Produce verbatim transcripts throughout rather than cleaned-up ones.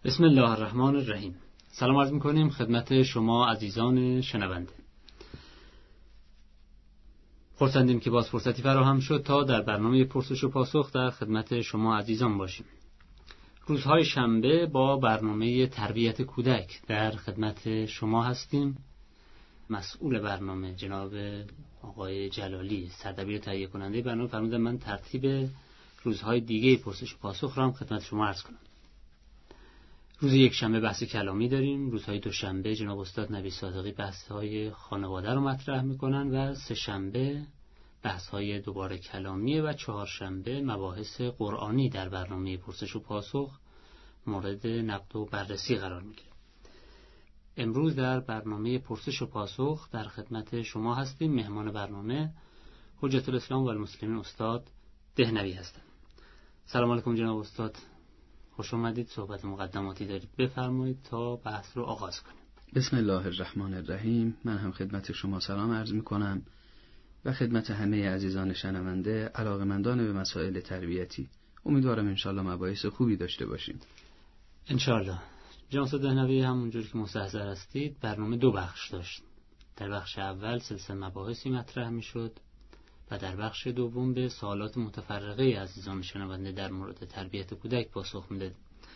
بسم الله الرحمن الرحیم. سلام عرض می‌کنیم خدمت شما عزیزان شنونده. خرسندیم که باز فرصتی فراهم شد تا در برنامه پرسش و پاسخ در خدمت شما عزیزان باشیم. روزهای شنبه با برنامه تربیت کودک در خدمت شما هستیم. مسئول برنامه جناب آقای جلالی، سردبیر تهیه کننده برنامه، فرمودن من ترتیب روزهای دیگه پرسش و پاسخ را هم خدمت شما عرض کنم. روز یک شنبه بحث کلامی داریم، روزهای دوشنبه جناب استاد نبی صادقی بحث‌های خانواده رو مطرح می‌کنن و سه شنبه بحث‌های دوباره کلامی و چهارشنبه مباحث قرآنی در برنامه پرسش و پاسخ مورد نقد و بررسی قرار می‌گیره. امروز در برنامه پرسش و پاسخ در خدمت شما هستیم. مهمان برنامه حجت الاسلام و المسلمین استاد دهنوی هستند. سلام علیکم جناب استاد، خوش آمدید. صحبت مقدماتی دارید، بفرمایید تا بحث رو آغاز کنیم. بسم الله الرحمن الرحیم. من هم خدمت شما سلام عرض می‌کنم و خدمت همه عزیزان شنونده علاقه‌مندان به مسائل تربیتی. امیدوارم انشالله مباحث خوبی داشته باشیم. انشالله. جناب استاد دهنوی، همونجور که مستحضر هستید برنامه دو بخش داشت. در بخش اول سلسله مباحثی مطرح می‌شد و در بخش دوم به سوالات متفرقه عزیزان شنونده در مورد تربیت کودک پاسخ میداد.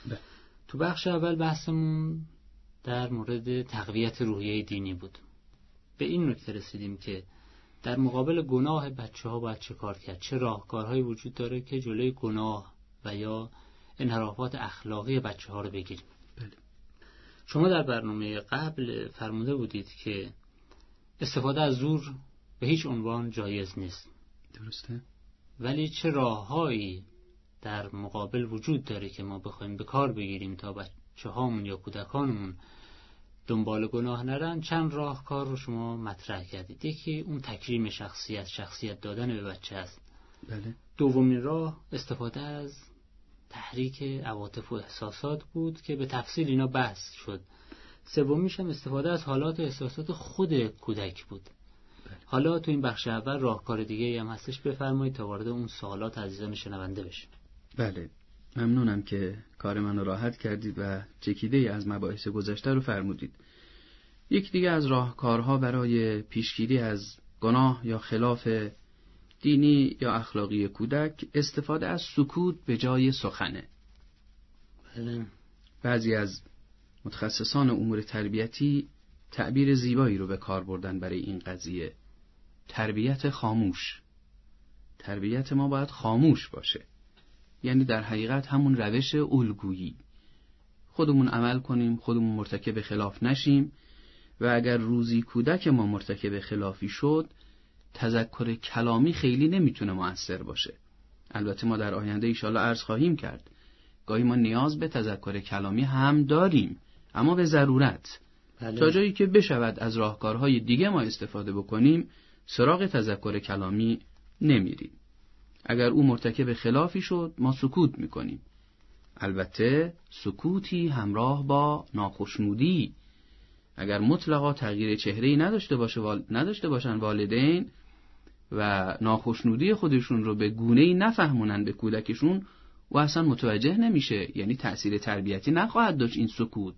تو بخش اول بحثمون در مورد تقویت روحیه دینی بود. به این نکته رسیدیم که در مقابل گناه بچه‌ها باید چه کار کرد، چه راهکارهایی وجود داره که جلوی گناه و یا انحرافات اخلاقی بچه‌ها رو بگیریم. بله. شما در برنامه قبل فرموده بودید که استفاده از زور به هیچ عنوان جایز نیست. درسته؟ ولی چه راههایی در مقابل وجود داره که ما بخوایم به کار بگیریم تا بچه‌هامون یا کودکانمون دنبال گناه نرن؟ چند راهکار رو شما مطرح کردید. یکی اون تکریم شخصیت، شخصیت دادن به بچه است. بله. دومین راه استفاده از تحریک عواطف و احساسات بود که به تفصیل اینا بحث شد. سومیش هم استفاده از حالات و احساسات خود کودک بود. بله. حالا تو این بخش اول راهکار دیگه هم هستش، بفرمایید تا وارد اون سوالات عزیزان شنونده بشیم. بله، ممنونم که کار منو راحت کردید و چکیده‌ای از مباحث گذشته رو فرمودید. یک دیگه از راهکارها برای پیشگیری از گناه یا خلاف دینی یا اخلاقی کودک استفاده از سکوت به جای سخنه. بله. بعضی از متخصصان امور تربیتی تعبیر زیبایی رو به کار بردن برای این قضیه: تربیت خاموش. تربیت ما باید خاموش باشه، یعنی در حقیقت همون روش الگویی. خودمون عمل کنیم، خودمون مرتکب خلاف نشیم و اگر روزی کودک ما مرتکب خلافی شد، تذکر کلامی خیلی نمیتونه مؤثر باشه. البته ما در آینده ایشالا عرض خواهیم کرد گاهی ما نیاز به تذکر کلامی هم داریم، اما به ضرورت. بله. تا جایی که بشود از راهکارهای دیگه ما استفاده بکنیم، سراغ تذکر کلامی نمیریم. اگر او مرتکب خلافی شد، ما سکوت میکنیم. البته سکوتی همراه با ناخشنودی. اگر مطلقا تغییر چهره‌ای نداشته باشه وال... نداشته باشن والدین و ناخشنودی خودشون رو به گونه‌ای نفهمونن به کودکشون، و اصلا متوجه نمیشه، یعنی تأثیر تربیتی نخواهد داشت این سکوت.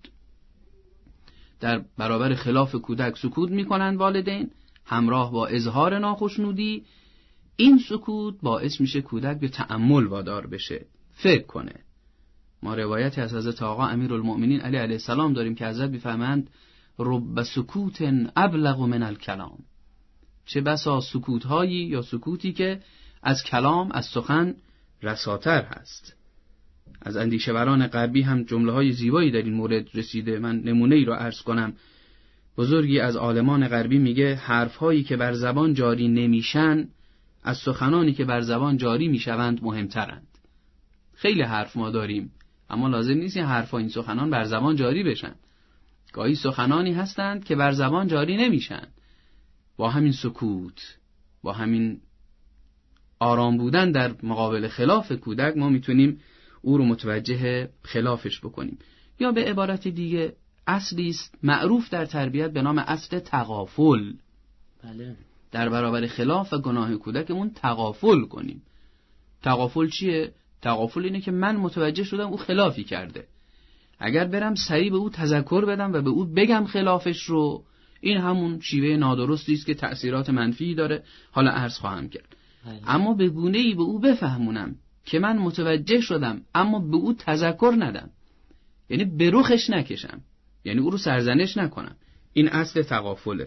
در برابر خلاف کودک سکوت میکنن والدین همراه با اظهار ناخشنودی. این سکوت باعث میشه کودک به تأمل وادار بشه، فکر کنه. ما روایتی از حضرت آقا امیرالمؤمنین علی علیه السلام داریم که حضرت میفرمایند رب سکوت ابلغ من الکلام. چه بسا سکوت هایی یا سکوتی که از کلام، از سخن رساتر هست. از اندیشوران غربی هم جمله های زیبایی در این مورد رسیده. من نمونه ای را عرض کنم. بزرگی از عالمان غربی میگه حرف هایی که بر زبان جاری نمیشن از سخنانی که بر زبان جاری میشوند مهمترند. خیلی حرف ما داریم، اما لازم نیست این حرفا، این سخنان بر زبان جاری بشن. گاهی سخنانی هستند که بر زبان جاری نمیشن. با همین سکوت، با همین آرام بودن در مقابل خلاف کودک، ما میتونیم او رو متوجه خلافش بکنیم. یا به عبارت دیگه اصلی است معروف در تربیت به نام اصل تغافل. بله. در برابر خلاف و گناه کودکمون تغافل کنیم. تغافل چیه؟ تغافل اینه که من متوجه شدم او خلافی کرده، اگر برم سریع به او تذکر بدم و به او بگم خلافش رو، این همون شیوه نادرستی است که تأثیرات منفی داره، حالا عرض خواهم کرد. اما به گونه‌ای به او بفهمونم که من متوجه شدم اما به او تذکر ندم، یعنی به رخش نکشم، یعنی او رو سرزنش نکنم. این اصل تغافله.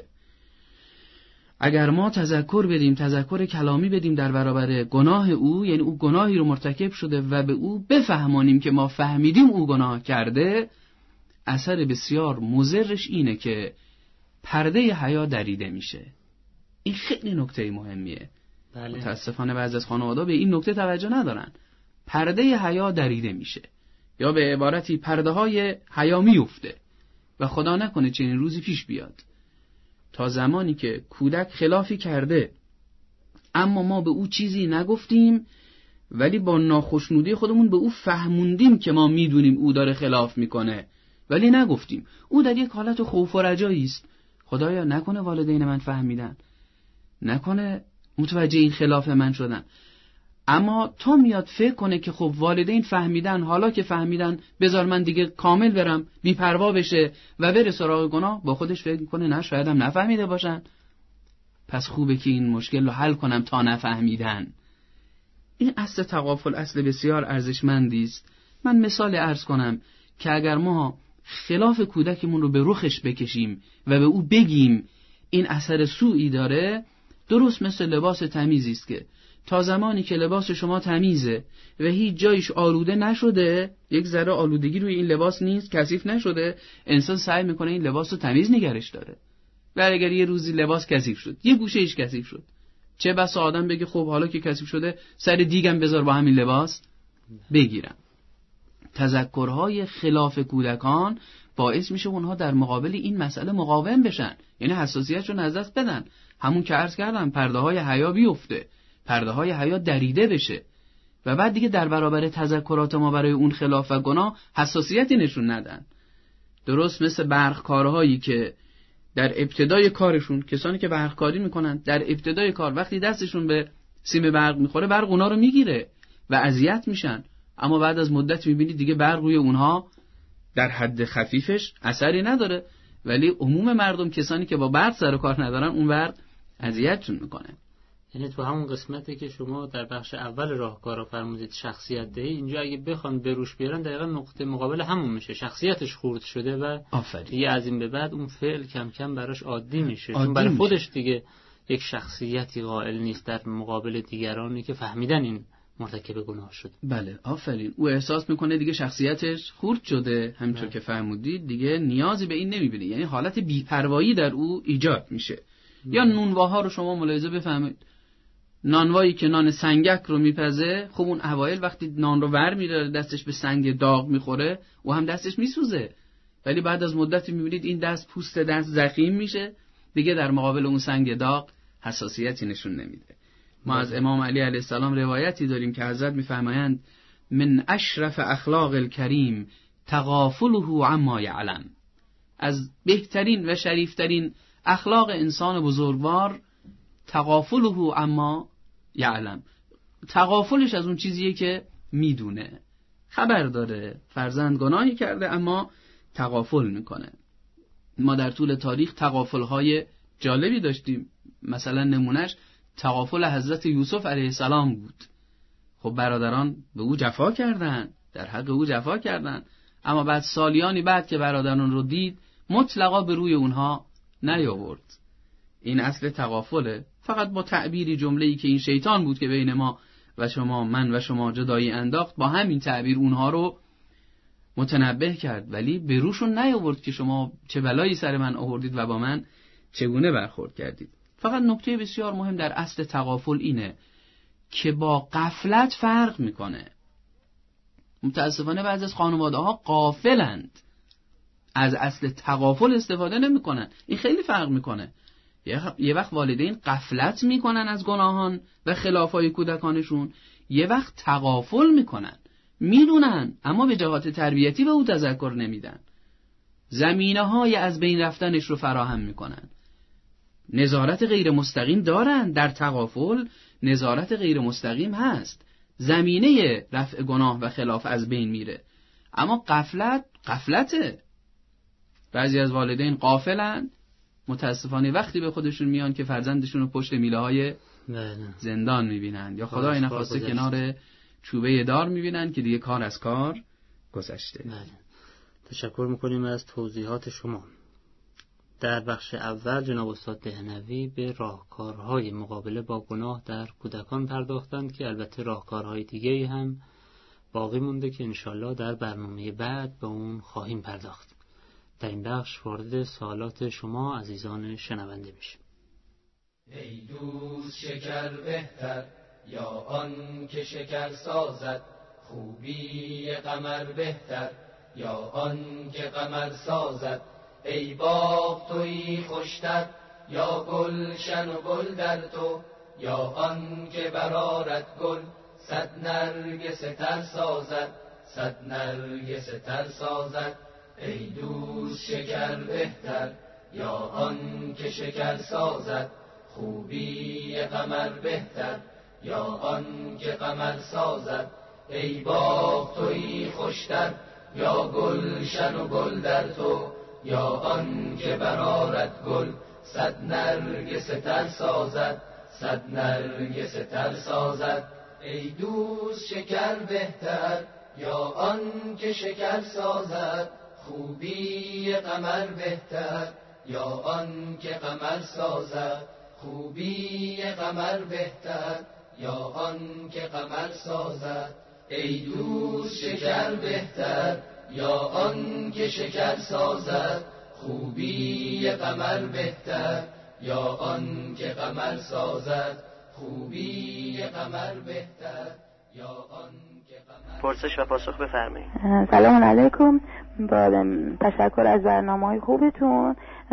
اگر ما تذکر بدیم، تذکر کلامی بدیم در برابر گناه او، یعنی او گناهی رو مرتکب شده و به او بفهمانیم که ما فهمیدیم او گناه کرده، اثر بسیار مضرش اینه که پرده حیا دریده میشه. این خیلی نکته مهمیه. بله. متاسفانه بعضی از خانواده به این نکته توجه ندارن. پرده حیا دریده میشه، یا به عبارتی پرده های حیا میفته و خدا نکنه چنین روزی پیش بیاد. تا زمانی که کودک خلافی کرده اما ما به او چیزی نگفتیم، ولی با ناخشنودی خودمون به او فهموندیم که ما میدونیم او داره خلاف میکنه ولی نگفتیم، او در یک حالت خوف و رجایی است. خدایا نکنه والدین من فهمیدن، نکنه متوجه این خلاف من شدن. اما تا میاد فکر کنه که خب والدین فهمیدن، حالا که فهمیدن بذار من دیگه کامل برم، بی‌پروا بشه و بره سراغ گناه، با خودش فکر میکنه نه شاید هم نفهمیده باشن، پس خوبه که این مشکل رو حل کنم تا نفهمیدن. این اصل تغافل اصل بسیار ارزشمندی است. من مثال عرض کنم که اگر ما خلاف کودکمون رو به رخش بکشیم و به او بگیم این اثر سوئی داره، درست مثل لباس تمیزی است که تا زمانی که لباس شما تمیزه و هیچ جایش آلوده نشده، یک ذره آلودگی روی این لباس نیست، کثیف نشده، انسان سعی میکنه این لباس رو تمیز نگرش داره. و اگر یه روزی لباس کثیف شد، یه گوشه ایش کثیف شد، چه بسا آدم بگه خب حالا که کثیف شده سر دیگم بذار با همین لباس بگیرم. تذکرهای خلاف کودکان باعث میشه اونها در مقابل این مسئله مقاوم بشن، یعنی حساسیتشون از دست بدن. همون که عرض کردم پرده های حیا بیفته، پرده های حیا دریده بشه و بعد دیگه در برابر تذکرات ما برای اون خلاف و گناه حساسیتی نشون ندن. درست مثل برقکارهایی که در ابتدای کارشون، کسانی که برقکاری میکنن در ابتدای کار وقتی دستشون به سیم برق میخوره، برق اونها رو میگیره و اذیت میشن، اما بعد از مدت میبینید دیگه برق روی اونها در حد خفیفش اثری نداره، ولی عموم مردم، کسانی که با برق سر کار ندارن، اون برق اذیتشون میکنه. یعنی تو همون قسمتی که شما در بخش اول راهکارا فرمودید شخصیت دهی، اینجا اگه بخوان بروش بیارن دقیقاً نقطه مقابل همون میشه، شخصیتش خورد شده و دیگه از این به بعد اون فعل کم کم براش عادی میشه، چون برای خودش دیگه یک شخصیتی قائل نیست در مقابل دیگرانی که فهمیدن این مرتکب گناه شد. بله آفرین. او احساس میکنه دیگه شخصیتش خورد شده، همینطور بله. که فرمودید دیگه نیازی به این نمیبینه، یعنی حالت بی‌پروایی در او ایجاد میشه. بله. یا نونواها رو شما ملاحظه بفهمید، نانوایی که نان سنگک رو میپزه، خب اون اوایل وقتی نان رو ور میداره دستش به سنگ داغ میخوره و هم دستش میسوزه، ولی بعد از مدتی میبینید این دست پوست دست زخیم میشه، دیگه در مقابل اون سنگ داغ حساسیتی نشون نمیده. ما از امام علی علیه السلام روایتی داریم که حضرت میفرمایند من اشرف اخلاق الکریم تغافله عما یعلم، از بهترین و شریفترین اخلاق انسان بزرگوار تغافله عما یعلم، تغافلش از اون چیزیه که میدونه، خبر داره فرزند گناهی کرده اما تغافل میکنه. ما در طول تاریخ تغافلهای جالبی داشتیم، مثلا نمونش تغافل حضرت یوسف علیه السلام بود. خب برادران به او جفا کردن، در حق او جفا کردن، اما بعد سالیانی بعد که برادران رو دید مطلقا به روی اونها نیاورد. این اصل تغافله، فقط با تعبیری جمله‌ای که این شیطان بود که بین ما و شما، من و شما جدایی انداخت، با همین تعبیر اونها رو متنبه کرد، ولی به روشون نیاورد که شما چه بلایی سر من آوردید و با من چگونه برخورد کردید. فقط نکته بسیار مهم در اصل تغافل اینه که با غفلت فرق میکنه. متاسفانه بعضی از خانواده‌ها غافلند، از اصل تغافل استفاده نمیکنن. این خیلی فرق میکنه. یه وقت والدین غفلت میکنن از گناهان و خلافای کودکانشون، یه وقت تغافل میکنن، میدونن اما به جهات تربیتی به او تذکر نمیدن، زمینه های از بین رفتنش رو فراهم میکنن. نظارت غیر مستقیم دارن در تغافل، نظارت غیر مستقیم هست، زمینه رفع گناه و خلاف از بین میره، اما غفلت غفلته. بعضی از والدین غافلن، متاسفانه وقتی به خودشون میان که فرزندشون رو پشت میله های زندان میبینن یا خدای نخواسته کنار چوبه دار میبینن که دیگه کار از کار گذشته. بله. تشکر میکنیم از توضیحات شما. در بخش اول جناب استاد دهنوی به راهکارهای مقابله با گناه در کودکان پرداختند که البته راهکارهای دیگه‌ای هم باقی مونده که انشالله در برنامه بعد به اون خواهیم پرداخت. در این بخش وارد سوالات شما عزیزان شنونده میشیم. ای دوست شکر بهتر یا آن که شکر سازد، خوبی قمر بهتر یا آن که قمر سازد. ای باغ تویی خوشتر یا گلشن و گل در تو، یا آن که برآرد گل صد نرگس تر سازد، صد نرگس تر سازد. ای دوست شکر بهتر یا آن که شکر سازد، خوبی قمر بهتر یا آن که قمر سازد. ای باغ تویی خوشتر یا گلشن و گل در تو، یا آن که برآرد گل صد نرگس تر سازد، صد نرگس تر سازد. ای دوست شکر بهتر یا آن که شکر سازد، خوبی قمر بهتر یا آن که قمر سازد. خوبی قمر بهتر یا آن که قمر سازد. ای دوست شکر بهتر یا آن که شکر سازد، خوبی قمر بهتر یا آن که قمر سازد. خوبی قمر بهتر یا آن که قمر. پرسش و پاسخ بفرمایید. سلام علیکم، با تشکر از برنامه‌های خوبتون.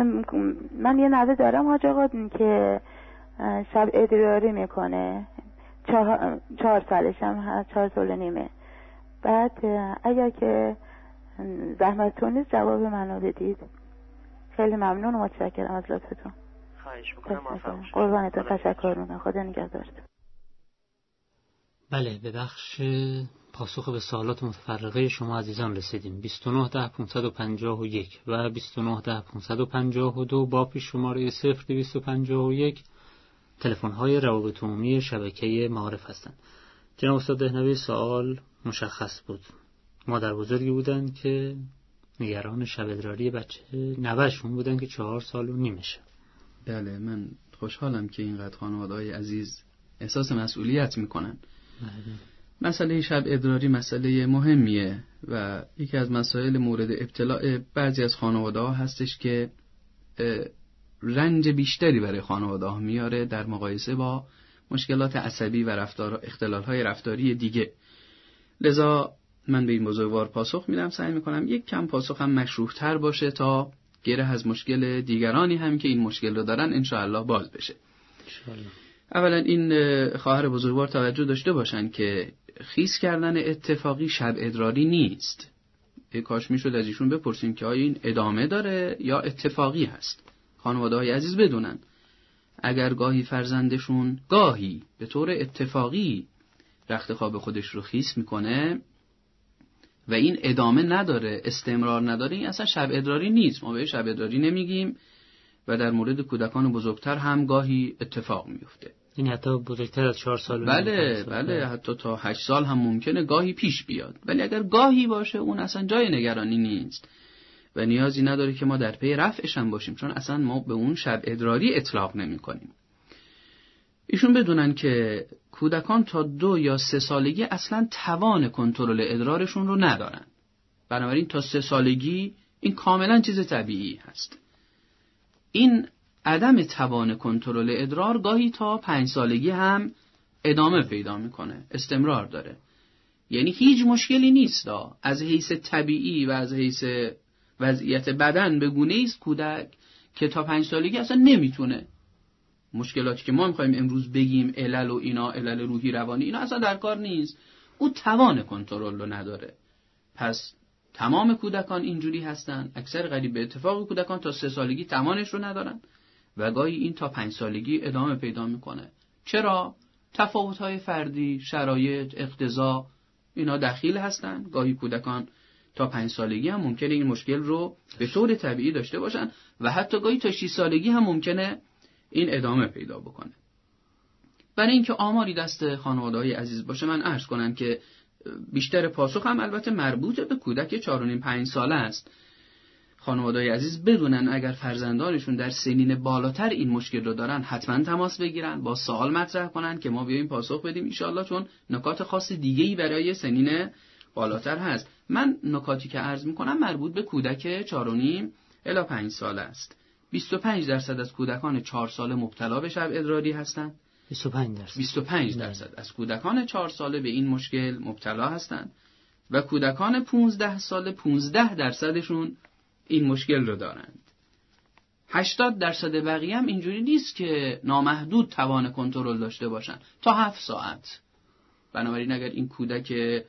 من یه نوه دارم حاج آقا که شب ادراری میکنه، چهار, چهار سالش هم هست، چهار سال و نیمه. بعد اگر که زحمتتون نیست جواب منو بدید. خیلی ممنون و متشکرم از لطفتون. خواهش میکنم. موفق باشید. قربانتون، تشکر میکنم. خدا نگهدارت. بله، به بخش پاسخ به سوالات متفرقه شما عزیزان رسیدیم. بیست و نه ده پانصد و پنجاه و یک و بیست و نه ده پانصد و پنجاه و دو با پیش شماره صفر دویست و پنجاه و یک تلفن‌های روابط عمومی شبکه معارف هستند. جناب استاد دهنوی، سوال مشخص بود. مادر بزرگی بودن که نگران شب ادراری بچه نوه‌شون بودن که چهار سال و نیمشه. بله، من خوشحالم که اینقدر خانواده‌های عزیز احساس مسئولیت میکنن. بله. مسئله شب ادراری مسئله مهمیه و یکی از مسائل مورد ابتلاء بعضی از خانواده‌ها هستش که رنج بیشتری برای خانواده‌ها میاره در مقایسه با مشکلات عصبی و رفتار اختلال‌های رفتاری دیگه. لذا من به این بزرگوار پاسخ میدم، سعی میکنم یک کم پاسخ هم مشروح‌تر باشه تا گره از مشکل دیگرانی هم که این مشکل رو دارن انشاءالله باز بشه. انشاءالله. اولا این خواهر بزرگوار توجه داشته باشن که خیس کردن اتفاقی شب ادراری نیست. کاش میشد از ایشون بپرسیم که آیا این ادامه داره یا اتفاقی هست. خانواده‌های عزیز بدونن اگر گاهی فرزندشون گاهی به طور اتفاقی رخت خواب خودش رو خیس میکنه و این ادامه نداره، استمرار نداره، این اصلا شب ادراری نیست. ما به شب ادراری نمیگیم و در مورد کودکان بزرگتر هم گاهی اتفاق میفته. این حتی بزرگتر از چهار سال. بله بله، حتی تا هشت سال هم ممکنه گاهی پیش بیاد. ولی اگر گاهی باشه اون اصلا جای نگرانی نیست و نیازی نداره که ما در پی رفعش هم باشیم، چون اصلا ما به اون شب ادراری اطلاق نمی کنیم. ایشون بدونن که کودکان تا دو یا سه سالگی اصلا توان کنترل ادرارشون رو ندارن. بنابراین تا سه سالگی این کاملا چیز طبیعی هست. این عدم توان کنترل ادرار گاهی تا پنج سالگی هم ادامه پیدا میکنه، استمرار داره. یعنی هیچ مشکلی نیست دا. از حیث طبیعی و از حیث وضعیت بدن به گونه است کودک که تا پنج سالگی اصلا نمیتونه. مشکلاتی که ما میخوایم امروز بگیم علل و اینا، علل روحی روانی، اینا اصلا در کار نیست. او توان کنترل رو نداره. پس تمام کودکان اینجوری هستن. اکثر قریب به اتفاق کودکان تا سه سالگی توانش رو ندارن و گاهی این تا پنج سالگی ادامه پیدا میکنه. چرا؟ تفاوت‌های فردی، شرایط، اقتضا اینا دخیل هستن. گاهی کودکان تا پنج سالگی هم ممکنه این مشکل رو به طور طبیعی داشته باشن و حتی گاهی تا شش سالگی هم ممکنه این ادامه پیدا بکنه. برای اینکه آماری دست خانواده‌های عزیز باشه، من عرض کنم که بیشتر پاسخ هم البته مربوط به کودک چهار و نیم پنج ساله است. خانواده‌های عزیز بدونن اگر فرزندانشون در سنین بالاتر این مشکل رو دارن حتما تماس بگیرن، با سوال مطرح کنن که ما بیایم پاسخ بدیم ان شاءالله، چون نکات خاص دیگه‌ای برای سنین بالاتر هست. من نکاتی که عرض می‌کنم مربوط به کودک چهار و نیم الی پنج ساله است. بیست و پنج درصد از کودکان چهار ساله مبتلا به شب ادراری هستند. بیست و پنج درصد بیست و پنج درصد از کودکان چهار ساله به این مشکل مبتلا هستند و کودکان پانزده ساله پانزده درصدشون این مشکل رو دارند. هشتاد درصد بقیه هم اینجوری نیست که نامحدود توان کنترل داشته باشن تا هفت ساعت. بنابراین اگر این کودک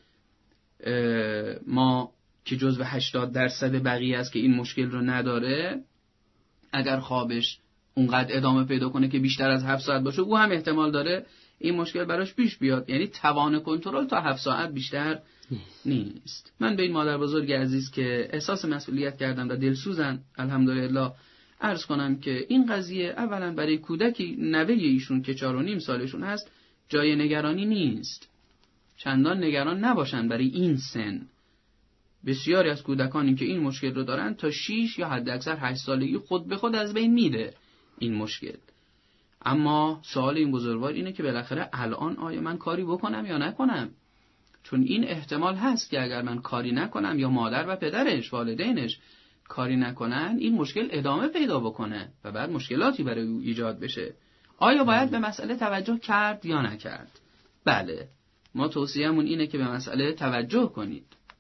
ما که جزو هشتاد درصد بقیه است که این مشکل رو نداره، اگر خوابش اونقدر ادامه پیدا کنه که بیشتر از هفت ساعت باشه، او هم احتمال داره این مشکل براش پیش بیاد. یعنی توان کنترل تا هفت ساعت بیشتر نیست. من به این مادر بزرگ عزیز که احساس مسئولیت کردم و دلسوزن الحمدلله عرض کنم که این قضیه اولا برای کودکی نوه ایشون که چهار و نیم سالشون هست جای نگرانی نیست. چندان نگران نباشن برای این سن. بسیاری از کودکانی که این مشکل رو دارن تا شش یا حد اکثر هشت سالگی خود به خود از بین میره این مشکل. اما سوال این بزرگوار اینه که بالاخره الان آیا من کاری بکنم یا نکنم؟ چون این احتمال هست که اگر من کاری نکنم یا مادر و پدرش، والدینش کاری نکنن، این مشکل ادامه پیدا بکنه و بعد مشکلاتی برای او ایجاد بشه. آیا باید به مسئله توجه کرد یا نکرد؟ بله، ما توصیه‌مون اینه که به مسئله توجه کنید.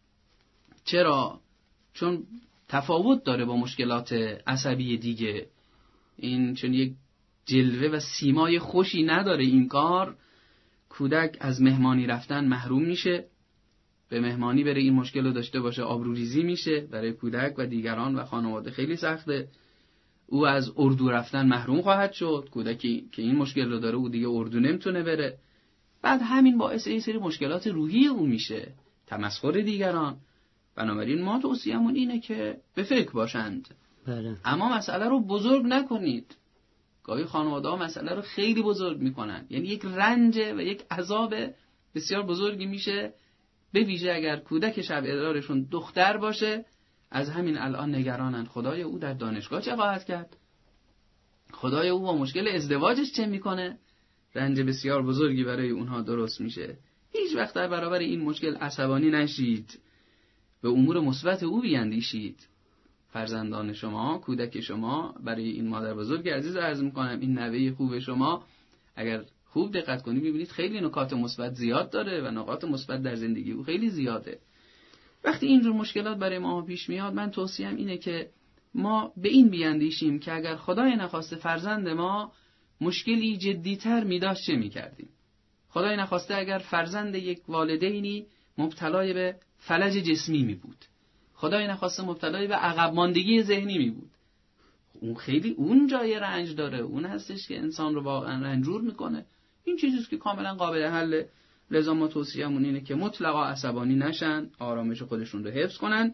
چرا؟ چون تفاوت داره با مشکلات عصبی دیگه. این چون یک جلوه و سیمای خوشی نداره این کار. کودک از مهمانی رفتن محروم میشه، به مهمانی بره این مشکل رو داشته باشه آبروریزی میشه، برای کودک و دیگران و خانواده خیلی سخته. او از اردو رفتن محروم خواهد شد، کودکی که این مشکل رو داره او دیگه اردو نمیتونه بره. بعد همین باعث این سری مشکلات روحی او میشه، تمسخر دیگران. بنابراین ما توصیه‌مون اینه که به فکر باشند. بله. اما مسئله رو بزرگ نکنید. گاهی خانواده‌ها مسئله رو خیلی بزرگ میکنن، یعنی یک رنج و یک عذاب بسیار بزرگی میشه، به ویژه اگر کودک شب ادرارشون دختر باشه. از همین الان نگرانن خدای او در دانشگاه چه خواهد کرد، خدای او با مشکل ازدواجش چه میکنه. رنج بسیار بزرگی برای اونها درست میشه. هیچ وقت در برابر این مشکل عصبانی نشید، به امور مثبت او بیاندیشید. فرزندان شما، کودک شما، برای این مادر بزرگ عزیز عرض میکنم، این نوه خوب شما اگر خوب دقت کنید میبینید خیلی نکات مثبت زیاد داره و نکات مثبت در زندگی او خیلی زیاده. وقتی اینجور مشکلات برای ما پیش میاد، من توصیه‌ام اینه که ما به این بیاندیشیم که اگر خدای نخواسته فرزند ما مشکلی جدی‌تر می‌داشت چه می‌کردیم. خدای نخواسته اگر فرزند یک والدینی مبتلای به فلج جسمی می بود، خدای نخواسته مبتلای به عقب ماندگی ذهنی می بود، اون خیلی اون جای رنج داره، اون هستش که انسان رو واقعا رنجور میکنه. این چیزیست که کاملا قابل حله. لذا ما توصیه‌مون اینه که مطلقا عصبانی نشن، آرامش خودشون رو حفظ کنن.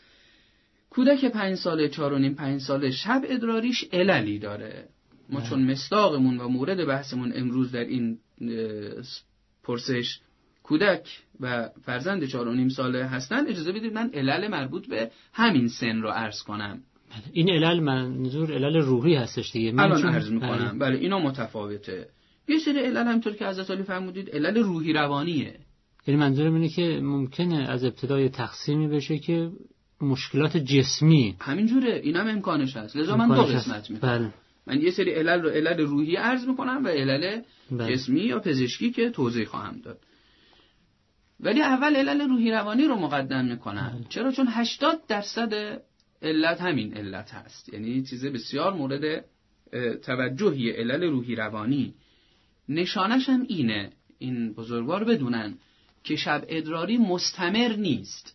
کودک پنج ساله، چهار و نیم پنج ساله شب ادراریش عللی داره. ما چون مصداقمون و مورد بحثمون امروز در این پرسش کودک و فرزند چهار و نیم ساله هستن، اجازه بدید من علل مربوط به همین سن رو عرض کنم. این علل منظور علل روحی هستش دیگه. من الان عرض میکنم. بله اینا متفاوته. یه سری علل همونطور که حضرت علی فرمودید علل روحی روانیه. یعنی منظورم اینه که ممکنه از ابتدای تقسیمی بشه که مشکلات جسمی همینجوره، اینا هم امکانش هست. لذا من دو قسمت میکنم. بله. من یه سری علل رو علل روحی عرض میکنم و علل بله. جسمی یا پزشکی که توضیح خواهم داد. ولی اول علل روحی روانی رو مقدم میکنم. بله. چرا؟ چون هشتاد درصد علت همین علت هست. یعنی چیز بسیار مورد توجهی علل روحی روانی. نشانش هم اینه، این بزرگوار بدونن که شب ادراری مستمر نیست.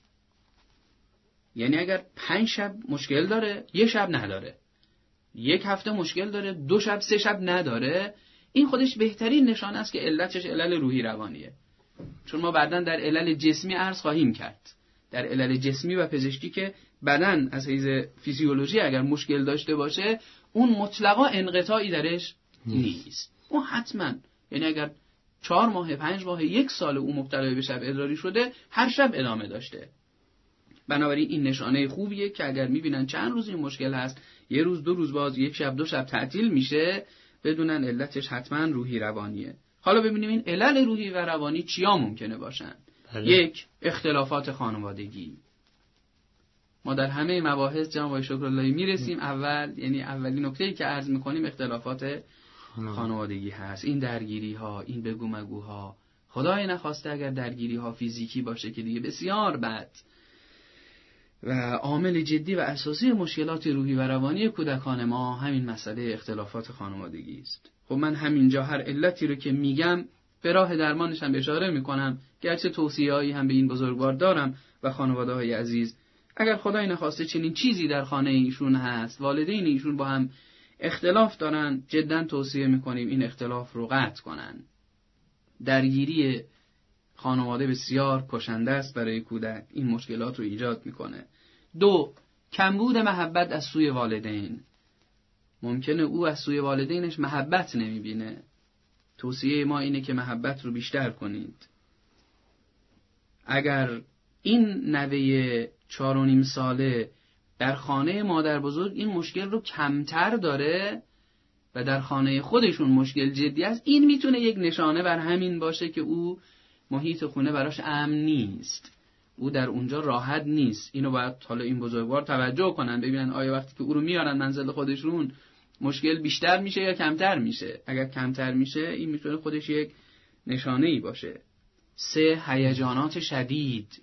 یعنی اگر پنج شب مشکل داره، یه شب نداره، یک هفته مشکل داره، دو شب سه شب نداره، این خودش بهترین نشانه است که علتش علل روحی روانیه. چون ما بعداً در علل جسمی عرض خواهیم کرد. در علل جسمی و پزشکی که بدن از حیث فیزیولوژی اگر مشکل داشته باشه اون مطلقا انقطاعی درش نیست. اون حتما، یعنی اگر چهار ماه، پنج ماه، یک سال او مبتلا به شب ادراری شده، هر شب ادامه داشته. بنابراین این نشانه خوبیه که اگر میبینن چند روز این مشکل هست، یه روز دو روز باز، یک شب دو شب تعطیل میشه، بدونن علتش حتما روحی روانیه. حالا ببینیم این علل روحی و روانی چیا ممکنه باشن. بله. یک، اختلافات خانوادگی. ما در همه مباحث جناب آقای شکراللهی میرسیم اول، یعنی اولین نکته‌ای که عرض میکنیم اختلافات خانوادگی هست. این درگیری ها، این بگو مگوها، خدای نخواسته اگر درگیری ها فیزیکی باشه که دیگه بسیار بد و عامل جدی و اساسی مشکلات روحی و روانی کودکان ما همین مسئله اختلافات خانوادگی است. خب من همینجا هر علتی رو که میگم به راه درمانش هم اشاره میکنم، گرچه توصیه‌ای هم به این بزرگوار دارم و خانواده‌های عزیز، اگر خدای نخواسته چنین چیزی در خانه ایشون هست، والدین ایشون با هم اختلاف دارن، جدا توصیه میکنیم این اختلاف رو قطع کنن. درگیری خانواده بسیار کشنده است برای کودک، این مشکلات رو ایجاد میکنه. دو، کمبود محبت از سوی والدین. ممکنه او از سوی والدینش محبت نمیبینه. توصیه ما اینه که محبت رو بیشتر کنید. اگر این نوه چهار و نیم ساله در خانه مادر بزرگ این مشکل رو کمتر داره و در خانه خودشون مشکل جدی است، این میتونه یک نشانه بر همین باشه که او محیط خونه براش امن نیست، او در اونجا راحت نیست. اینو باید حالا این بزرگوار توجه کنن، ببینن آیا وقتی که او رو میارن منزل خودشون مشکل بیشتر میشه یا کمتر میشه. اگر کمتر میشه این میتونه خودش یک نشانه ای باشه. سه، هیجانات شدید.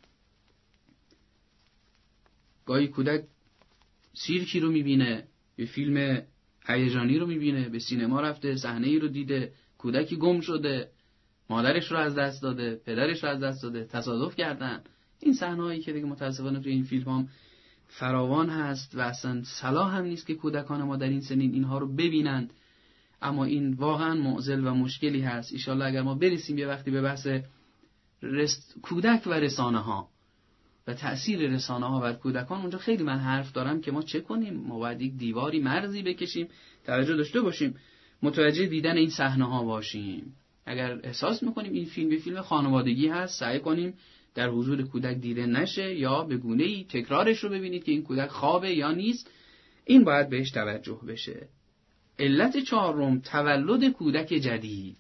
گاهی کودک سیرکی رو میبینه، یه فیلم هیجانی رو میبینه، به سینما رفته، صحنه‌ای رو دیده، کودکی گم شده، مادرش رو از دست داده، پدرش رو از دست داده، تصادف کردن. این صحنه‌هایی که دیگه متأسفانه توی این فیلم هم فراوان هست و اصلا صلاح هم نیست که کودکان ما در این سنین اینها رو ببینن، اما این واقعا معضل و مشکلی هست. ان شاءالله اگر ما برسیم یه وقتی به بحث رست... کودک و رسانه ها و تأثیر رسانه ها بر کودکان، اونجا خیلی من حرف دارم که ما چه کنیم. ما باید یک دیواری مرزی بکشیم، توجه داشته باشیم، متوجه دیدن این صحنه ها باشیم. اگر احساس میکنیم این فیلم به فیلم خانوادگی هست، سعی کنیم در حضور کودک دیده نشه یا به گونه‌ای تکرارش رو ببینید که این کودک خوابه یا نیست. این باید بهش توجه بشه. علت چهارم، تولد کودک جدید.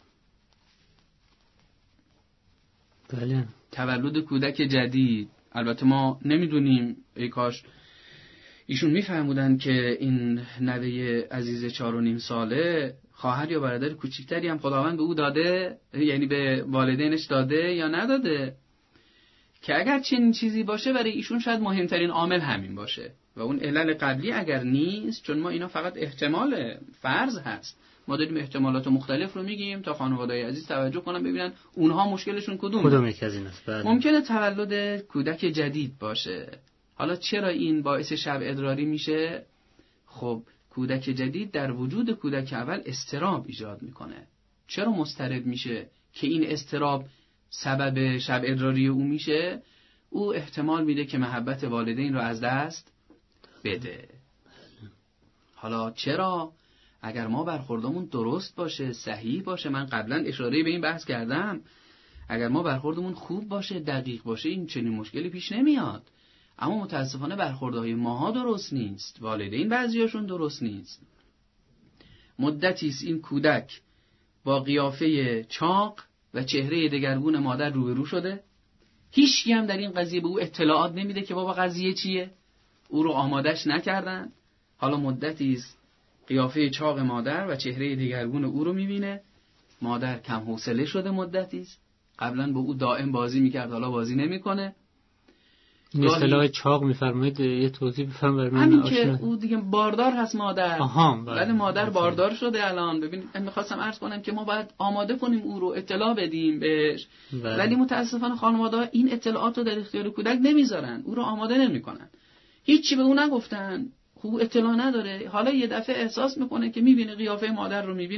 بله. تولد کودک جدید، البته ما نمیدونیم، ای کاش ایشون میفهمودن که این نوه عزیز چهار و نیم ساله خواهر یا برادر کوچیکتری هم خداوند به او داده، یعنی به والدینش داده یا نداده، که اگر چنین چیزی باشه برای ایشون شاید مهمترین عامل همین باشه و اون علل قبلی اگر نیست، چون ما اینا فقط احتمال فرض هست، ما داریم احتمالات مختلف رو میگیم تا خانواده‌های عزیز توجه کنن ببینن اونها مشکلشون کدوم کدوم یک از این است. بله. ممکنه تولد کودک جدید باشه. حالا چرا این باعث شب ادراری میشه؟ خب کودک جدید در وجود کودک اول اضطراب ایجاد میکنه. چرا مضطرب میشه که این اضطراب سبب شب ادراری او میشه؟ او احتمال میده که محبت والدین رو از دست بده. حالا چرا؟ اگر ما برخوردمون درست باشه، صحیح باشه، من قبلا اشاره به این بحث کردم، اگر ما برخوردمون خوب باشه، دقیق باشه، این چنین مشکلی پیش نمیاد. اما متاسفانه برخوردهای ماها درست نیست، والدین بعضیاشون درست نیست. مدتی است این کودک با قیافه چاق و چهره دگرگون مادر روبرو شده، هیچکی هم در این قضیه به او اطلاعات نمیده که بابا قضیه چیه، او رو آمادش نکردن. حالا مدتی است قیافه چاق مادر و چهره دگرگون او رو میبینه، مادر کم حوصله شده، مدتی است قبلا با او دائم بازی میکرد، حالا بازی نمیکنه. این اصطلاح چاق میفرمایید یه توضیح بفرمایید. همین که او دیگه باردار هست مادر. آها. بعد مادر باردار شده الان. ببینید من می‌خواستم عرض کنم که ما باید آماده کنیم او رو، اطلاع بدیم بهش. بله. ولی متاسفانه خانواده‌ها این اطلاعات رو در اختیار کودک نمیذارن، او رو آماده نمیکنن. هیچی به او نگفتن، خوب اطلاع نداره. حالا یه دفعه احساس میکنه که میبینه قیافه مادر رو میبینه،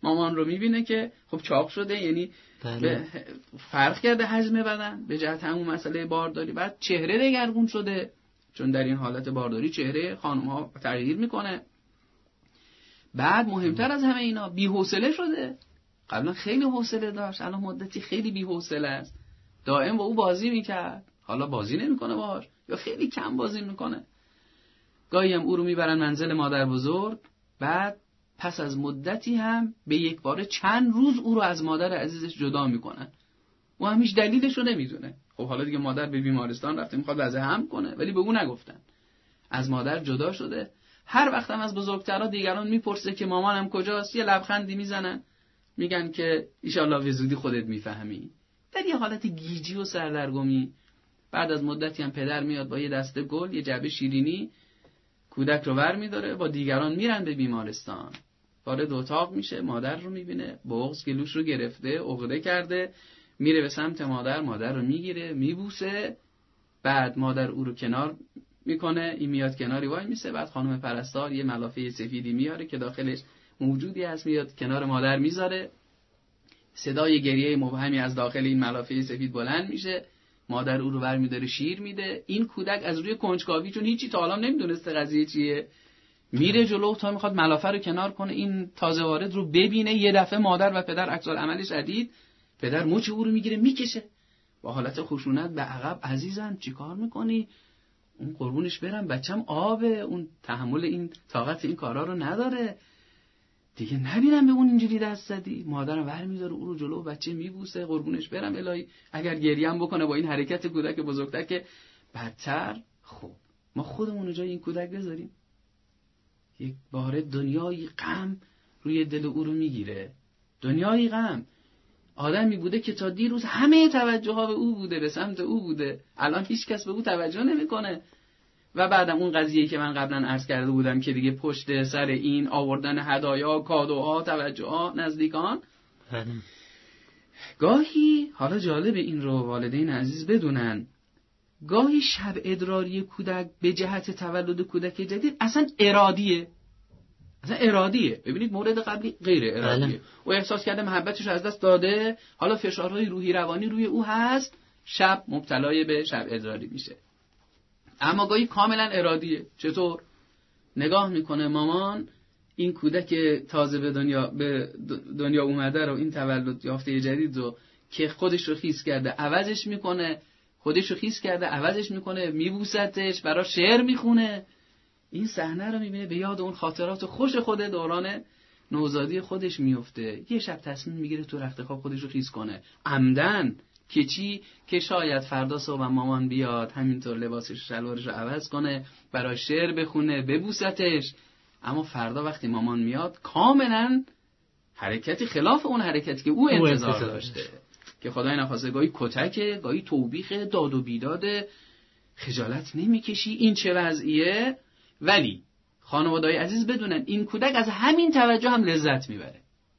مامان رو میبینه که خب چاق شده، یعنی بله. فرق کرده حجم بدن به جهت همون مسئله بارداری. بعد چهره دگرگون شده، چون در این حالت بارداری چهره خانم ها تغییر میکنه. بعد مهمتر از همه اینا بی‌حوصله شده. قبلا خیلی حوصله داشت، الان مدتی خیلی بی‌حوصله است، دائم با او بازی میکرد، حالا بازی نمیکنه باهاش یا خیلی کم بازی میکنه. گاهی هم او رو میبرن منزل مادر بزرگ، بعد پس از مدتی هم به یک باره چند روز او رو از مادر عزیزش جدا میکنن. او هم هیچ دلیلش رو نمیدونه. خب حالا دیگه مادر به بیمارستان رفته، میخواد وضع هم کنه، ولی به او نگفتن. از مادر جدا شده. هر وقت هم از بزرگترها دیگران میپرسه که مامانم کجاست، یه لبخندی میزنن، میگن که ایشالله به زودی خودت میفهمی. در یه حالت گیجی و سردرگمی. بعد از مدتی هم پدر میاد با یه دسته گل، یه جعبه شیرینی، کودک رو ور میداره، با دیگران میرن به بیمارستان. وارد اتاق میشه، مادر رو میبینه، بغض گلوش رو گرفته، عقده کرده، میره به سمت مادر، مادر رو میگیره، میبوسه. بعد مادر او رو کنار میکنه، این میاد کناری وای میسه. بعد خانم پرستار یه ملافه سفیدی میاره که داخلش موجودی هست، میاد کنار مادر میذاره. صدای گریه مبهمی از داخل این ملافه سفید بلند میشه. مادر او رو ور میداره، شیر میده. این کودک از روی کنجکاوی، چون هیچی تا حالا نمیدونسته قضیه چیه، میره جلو تا میخواد ملافه رو کنار کنه. این تازه وارد رو ببینه، یه دفعه مادر و پدر عکس العمل شدید. پدر مچ او رو میگیره میکشه با حالت خشونت به عقب. عزیزم چیکار میکنی؟ اون قربونش برم، بچم آبه، اون تحمل این طاقت این کارا رو نداره دیگه، نبینم به اون اینجوری دست زدی. مادرم ور میذاره او رو جلو بچه میبوسه. قربونش برم الهی اگر گریه هم بکنه با این حرکت کودک بزرگتر که بدتر. خب ما خودمون رو جای این کودک بذاریم، یک باره دنیای غم روی دل او رو میگیره. دنیای غم. آدمی بوده که تا دیروز همه توجه ها به او بوده، به سمت او بوده، الان هیچ کس به او توجه نمیکنه. و بعدم اون قضیه‌ای که من قبلا عرض کرده بودم که دیگه پشت سر این آوردن هدایا، کادوها، توجه‌ها، نزدیکان. گاهی حالا جالب این رو والدین عزیز بدونن، گاهی شب ادراری کودک به جهت تولد کودک جدید اصلا ارادیه. اصلا ارادیه. ببینید مورد قبلی غیر ارادیه. او احساس کرده محبتش از دست داده، حالا فشارهای روحی روانی روی او هست، شب مبتلای به شب ادراری میشه. اما گاهی کاملا ارادیه. چطور؟ نگاه میکنه مامان این کودک تازه به دنیا به دنیا اومده رو، این تولد یافته جدید رو که خودش رو خیس کرده عوضش میکنه، خودش رو خیس کرده عوضش میکنه، میبوستش، برای شعر میخونه. این صحنه رو میبینه، به یاد اون خاطرات خوش خود دوران نوزادی خودش میفته. یه شب تصمیم میگیره تو رخت خواب خودش رو خیس کنه عمدن، که چی؟ که شاید فردا صبح مامان بیاد همینطور لباسش و شلوارش رو عوض کنه، برای شعر بخونه، ببوستش. اما فردا وقتی مامان میاد کاملا حرکتی خلاف اون حرکتی که او انتظار داشته، که خدای نخواسته گاهی کتکه، گاهی توبیخ، داد و بیداده. خجالت نمیکشی؟ این چه وضعیه؟ ولی خانواده‌های عزیز بدونن این کودک از همین توجه هم لذت میبره.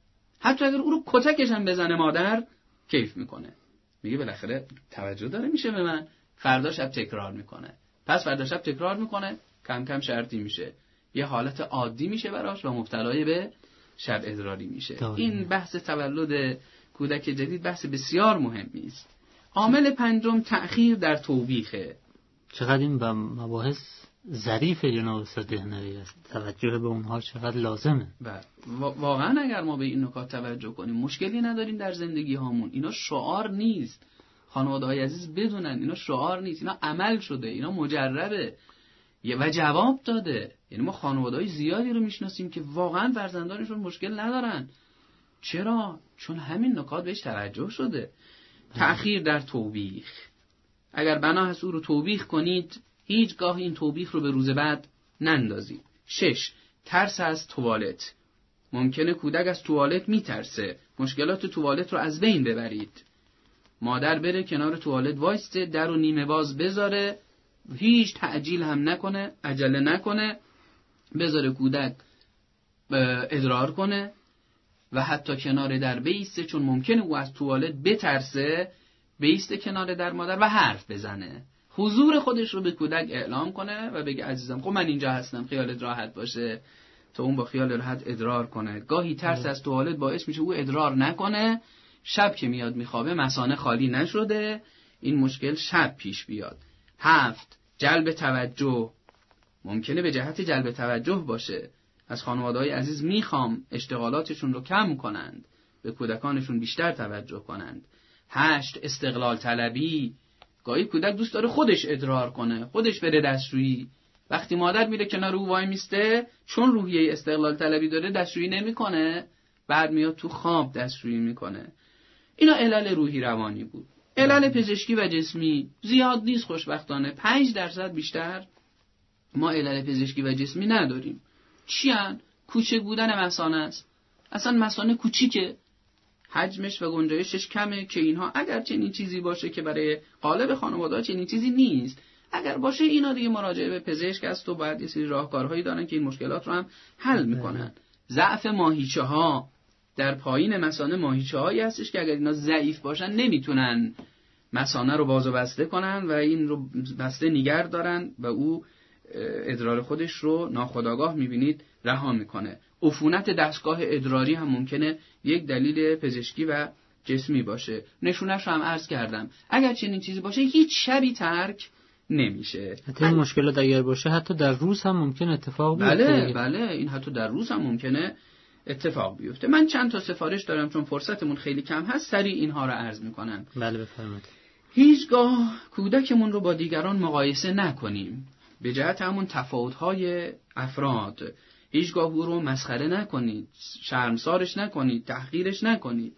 حتی اگر او رو کتکش هم بزنه مادر کیف میکنه، میگه بالاخره توجه داره میشه به من. فردا شب تکرار میکنه، پس فردا شب تکرار میکنه، کم کم شرطی میشه، یه حالت عادی میشه براش و مبتلای به شب ادراری میشه. داریم. این بحث تولد کودک جدید بحث بسیار مهمی است. عامل پنجم تأخیر در توبیخه. چقدر این با مباحث ظریف جناب استاد دهنوی است، توجه به اونها چقدر لازمه. بله واقعا اگر ما به این نکات توجه کنیم مشکلی نداریم در زندگی هامون. اینا شعار نیست، خانواده‌های عزیز بدونن اینا شعار نیست، اینا عمل شده، اینا مجربه و جواب داده. یعنی ما خانواده‌های زیادی رو میشناسیم که واقعا فرزندانشون مشکل ندارن. چرا؟ چون همین نکات بهش توجه شده. تأخیر در توبیخ. اگر بنا هست او رو توبیخ کنید، هیچگاه این توبیخ رو به روز بعد نندازید. شش. ترس از توالت. ممکنه کودک از توالت میترسه، مشکلات توالت رو از بین ببرید. مادر بره کنار توالت وایسته، در و نیمه باز بذاره، هیچ تعجیل هم نکنه، عجله نکنه، بذاره کودک ادرار کنه و حتی کنار در بیسته، چون ممکنه او از توالت بترسه، بیسته کنار در مادر و حرف بزنه، حضور خودش رو به کودک اعلام کنه و بگه عزیزم خب من اینجا هستم، خیالت راحت باشه، تا اون با خیال راحت ادرار کنه. گاهی ترس از توالت باعث میشه او ادرار نکنه، شب که میاد میخوابه مثانه خالی نشده، این مشکل شب پیش بیاد. هفت، جلب توجه. ممکنه به جهت جلب توجه باشه. از خانواده‌های عزیز میخوام اشتغالاتشون رو کم کنند، به کودکانشون بیشتر توجه کنند. هشت، استقلال طلبی. گاهی کودک دوست داره خودش ادرار کنه، خودش بره دستشویی. وقتی مادر میره کنار او وای میسته، چون روحیه استقلال طلبی داره دستشویی نمیکنه، بعد میاد تو خواب دستشویی میکنه. اینا علل روحی روانی بود. علل پزشکی و جسمی زیاد نیست خوشبختانه، پنج درصد بیشتر ما علل پزشکی و جسمی نداریم. چی هن؟ کوچک بودن مثانه است. اصلا مثانه کوچیکه، حجمش و گنجایشش کمه که اینها اگر چنین چیزی باشه که برای قالب خانواده‌ها چنین چیزی نیست، اگر باشه اینا دیگه مراجعه به پزشک است و بعد یه سری راهکارهایی دارن که این مشکلات رو هم حل میکنن. ضعف ماهیچه‌ها. در پایین مثانه ماهیچه‌هایی هستش که اگر اینا ضعیف باشن نمیتونن مثانه رو باز و بسته کنن و این رو بسته نگه دارن و او ادرار خودش رو ناخودآگاه میبینید رها میکنه. عفونت دستگاه ادراری هم ممکنه یک دلیل پزشکی و جسمی باشه. نشونش هم عرض کردم. اگر چنین چیزی باشه هیچ شبی ترک نمیشه. حتی این مشکلات اگر باشه حتی در روز هم ممکن اتفاق بیفته. بله بله این حتی در روز هم ممکنه اتفاق بیفته. من چند تا سفارش دارم چون فرصتمون خیلی کم هست، سریع اینها رو عرض میکنم. بله بفرمایید. هیچگاه کودکمون رو با دیگران مقایسه نکنیم به جهت همون تفاوت‌های افراد. هیچگاه او رو مسخره نکنید، شرمسارش نکنید، تحقیرش نکنید،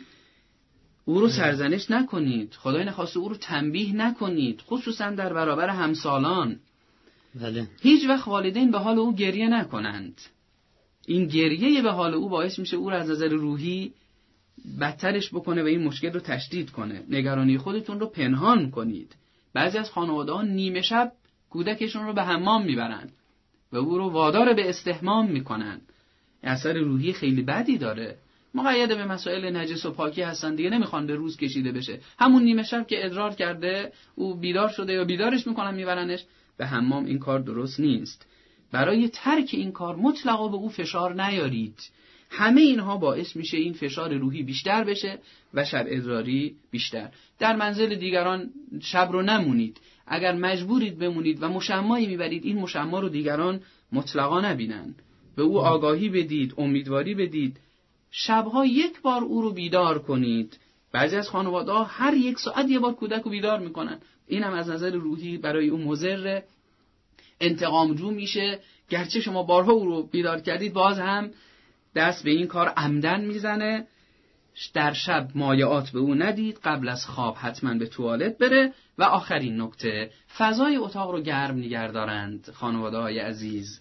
او رو سرزنش نکنید، خدای نخواسته او رو تنبیه نکنید، خصوصا در برابر همسالان. بله. هیچ وقت والدین به حال او گریه نکنند. این گریه به حال او باعث میشه او رو از نظر روحی بدترش بکنه و این مشکل رو تشدید کنه. نگرانی خودتون رو پنهان کنید. بعضی از خانواده‌ها نیمه شب کودکشون رو به حمام میبرن و او رو وادار به استحمام میکنن. اثر روحی خیلی بدی داره. مقید به مسائل نجس و پاکی هستن دیگه، نمیخوان به روز کشیده بشه. همون نیمه شب که ادرار کرده او بیدار شده یا بیدارش میکنن میبرنش به حمام. این کار درست نیست. برای ترک این کار مطلقا به او فشار نیارید. همه اینها باعث میشه این فشار روحی بیشتر بشه و شب ادراری بیشتر. در منزل دیگران شب رو نمونید. اگر مجبورید بمونید و مشمعی میبرید، این مشمع رو دیگران مطلقا نبینن. به او آگاهی بدید، امیدواری بدید. شبها یک بار او رو بیدار کنید. بعضی از خانواده‌ها هر یک ساعت یه بار کودک رو بیدار میکنن. این هم از نظر روحی برای اون مضر، انتقامجو میشه. گرچه شما بارها او رو بیدار کردید باز هم دست به این کار عمدن میزنه. در شب مایعات به او ندید، قبل از خواب حتما به توالت بره. و آخرین نکته، فضای اتاق رو گرم نگه دارند خانواده‌های عزیز.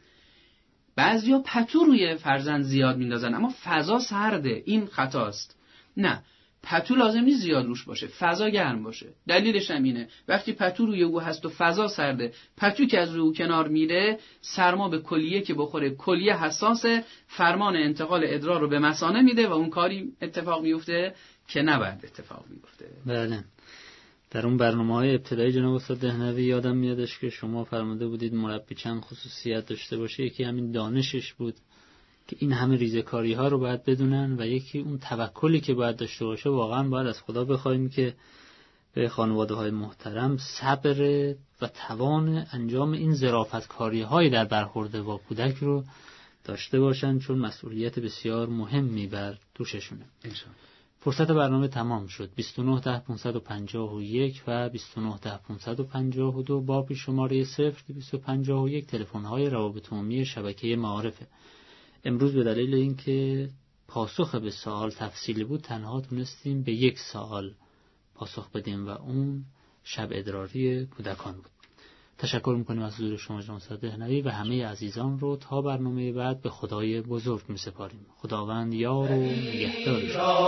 بعضیا پتو روی فرزند زیاد میندازن اما فضا سرده، این خطاست. نه، پتو لازم نیست زیاد روش باشه، فضا گرم باشه. دلیلش هم اینه وقتی پتو روی او هست و فضا سرده، پتو که از روی او کنار میره، سرما به کلیه که بخوره، کلیه حساسه، فرمان انتقال ادرار رو به مثانه میده و اون کاری اتفاق میفته که نباید اتفاق میفته. بله. در اون برنامه‌های ابتدایی جناب استاد دهنوی یادم میادش که شما فرموده بودید مربی چند خصوصیت داشته باشه. یکی همین دانشش بود که این همه ریزه‌کاری ها رو باید بدونن و یکی اون توکلی که باید داشته باشه. واقعا باید از خدا بخوایم که به خانواده‌های محترم صبر و توان انجام این ظرافت‌کاری های در برخورد با کودک رو داشته باشن، چون مسئولیت بسیار مهمی بر دوششونه. انشاءالله. فرصت برنامه تمام شد. بیست و نه ده پانصد و پنجاه و یک و بیست و نه ده پانصد و پنجاه و دو با پیش شماره صفر دویست و پنجاه و یک تلفن‌های روابط عمومی شبکه معارفه. امروز به دلیل اینکه پاسخ به سوال تفصیلی بود تنها تونستیم به یک سوال پاسخ بدیم و اون شب ادراری کودکان بود. تشکر میکنیم از حضور شما جناب استاد دهنوی و همه عزیزان رو. تا برنامه بعد به خدای بزرگ میسپاریم. خداوند یار و نگهدار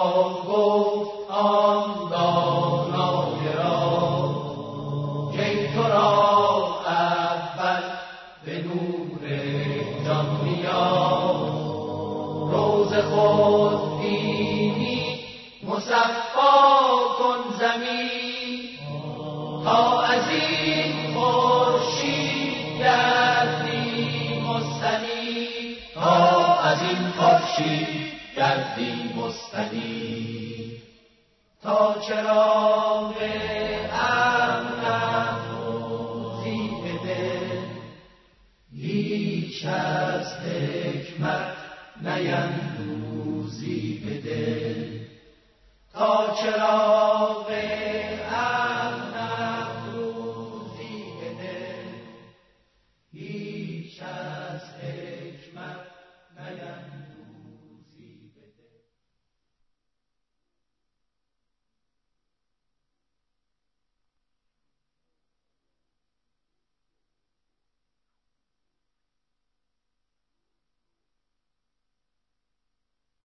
خود بینی مصفا کن زمین تا از این خورشید گردی مستنی. این خورشید گردی مستدیر، تا چراغ امن افروزی به دل، هیچ از حکمت نیندوزی به دل، تا چراغ امن